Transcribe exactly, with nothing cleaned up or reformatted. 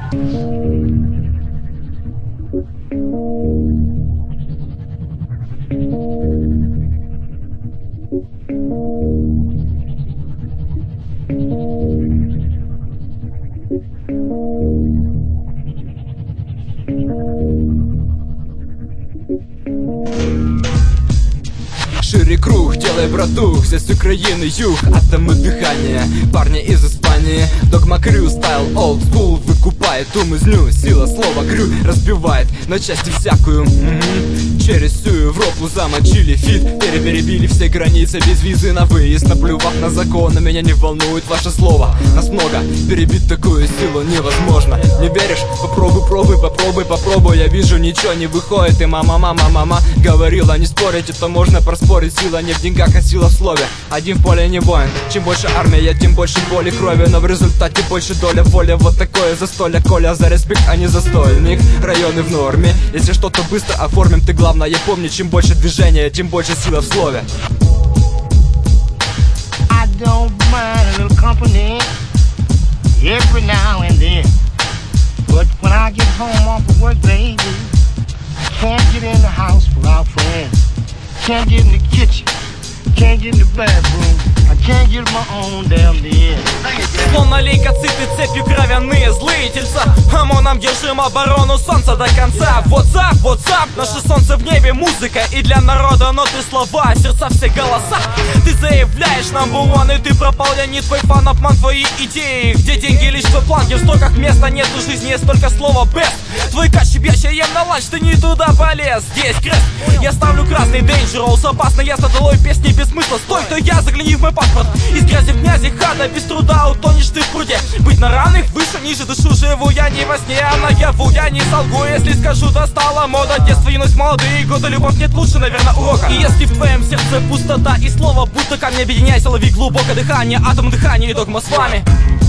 Шире круг, делай, братух, здесь Украины юг, атомы дыхания, парни из Испании. Догма Крю, стайл, олд скул, выкупает ум из ню. Сила слова Крю разбивает на части всякую. М-м-м. Через всю Европу замочили фит, перебили все границы без визы на выезд. Наплював на законы, меня не волнует ваше слово. Нас много, перебить такую силу невозможно. Не веришь? Попробуй, пробуй, попробуй, попробуй. Я вижу, ничего не выходит. И мама, мама, мама говорила, не спорить, это можно проспорить. Сила не в деньгах, а сила в слове. Один в поле не воин. Чем больше армия, тем больше боли, крови. Но в результате больше доля воли. Вот такое застолье, Коля, за респект, а не застольник. Районы в норме. Если что-то быстро оформим, ты главное помни, чем больше движения, тем больше сила в слове. I don't mind a little company every now and then, but when I get home off of work, baby, I can't get in the house without friends. Can't get in the kitchen, can't get in the bathroom, I can't get my own damn bed. Словно лейкоциты цепью кровяные злые тельца. ОМОНом держим оборону солнца до конца. Вот так, вот так, наше солнце в небе, музыка и для народа ноты, слова, сердца, все голоса. Ты заявляешь number one, и ты пропал, я не твой фан, обман твои идеи. Где деньги, лишь твой план, где в строках места нет, в жизни есть только слово best. Твой кащип я ем на ланч, ты не туда полез. Здесь крест, я ставлю красный dangerous, опасно, ясно, долой песни без смысла. Стой, то я, загляни в мой паспорт. Из грязи в князи, хата, без труда утонешь ты в пруде. Быть на равных, выше, ниже, дышу, живу я не во сне, а наяву я не солгу. Если скажу, достала мода, детство, юность, молодые годы, любовь нет лучше, наверное, урока. И если в твоем сердце пустота и слово будто камни, объединяйся, лови глубокое дыхание, атом дыхания и догма с вами.